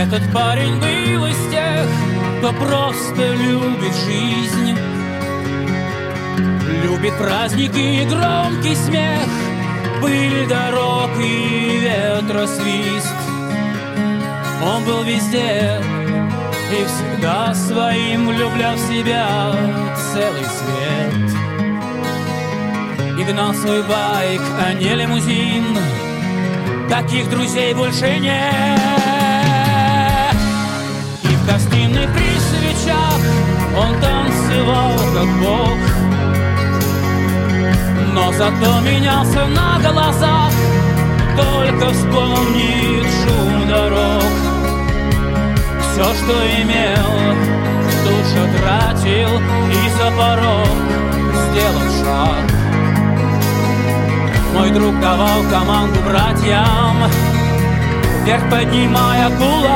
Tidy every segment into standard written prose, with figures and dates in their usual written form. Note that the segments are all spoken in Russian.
Этот парень был из тех, кто просто любит жизнь, любит праздники и громкий смех, пыль дорог и ветросвист. Он был везде и всегда своим влюблял в себя целый свет. И гнал свой байк, а не лимузин. Таких друзей больше нет. И в гостиной при свечах он танцевал как бог, но зато менялся на глазах, только вспомнит шум дорог. Все, что имел, тут же тратил и за порог сделал шаг. Мой друг давал команду братьям, вверх поднимая кулак.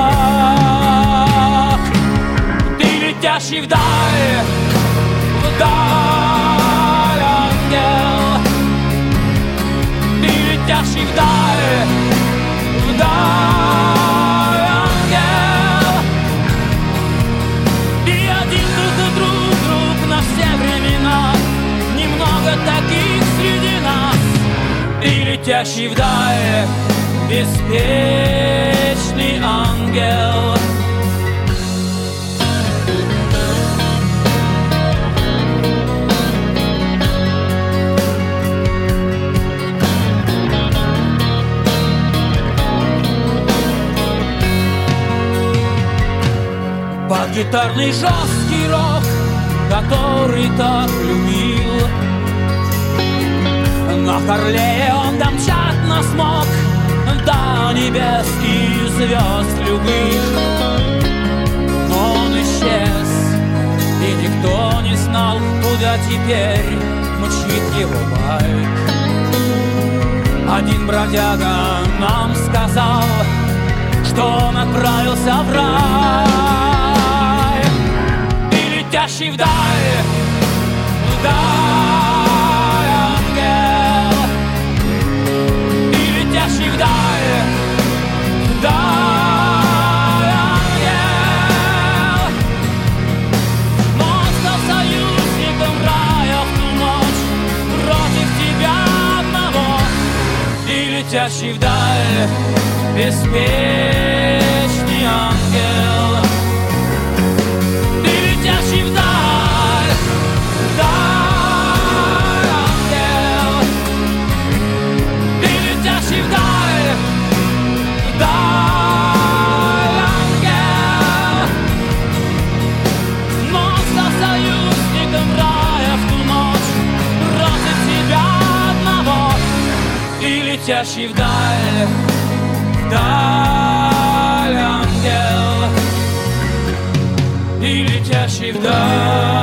Ты летящий вдаль, вдаль, ангел. Ты летящий вдаль, вдаль, ангел. И один друг на все времена, немного таких среди нас. Ты летящий вдаль, беспечный ангел. Под гитарный жесткий рок, который так любил, на Харлее он домчат нас мог до небес и звезд любых. Но он исчез, и никто не знал, куда теперь мчит его байк. Один бродяга нам сказал, что он отправился в рай. Ты летящий вдаль, вдаль, ангел. Ты летящий вдаль, вдаль, ангел. Но он стал союзником рая в ту ночь против тебя одного. Ты летящий вдаль, беспечный ангел. Ты летящий вдаль, вдаль, ангел. Ты летящий вдаль, вдаль, ангел. Но он стал союзником рая в ту ночь против тебя одного. Ты летящий вдаль, вдаль, ангел. И летящий вдаль.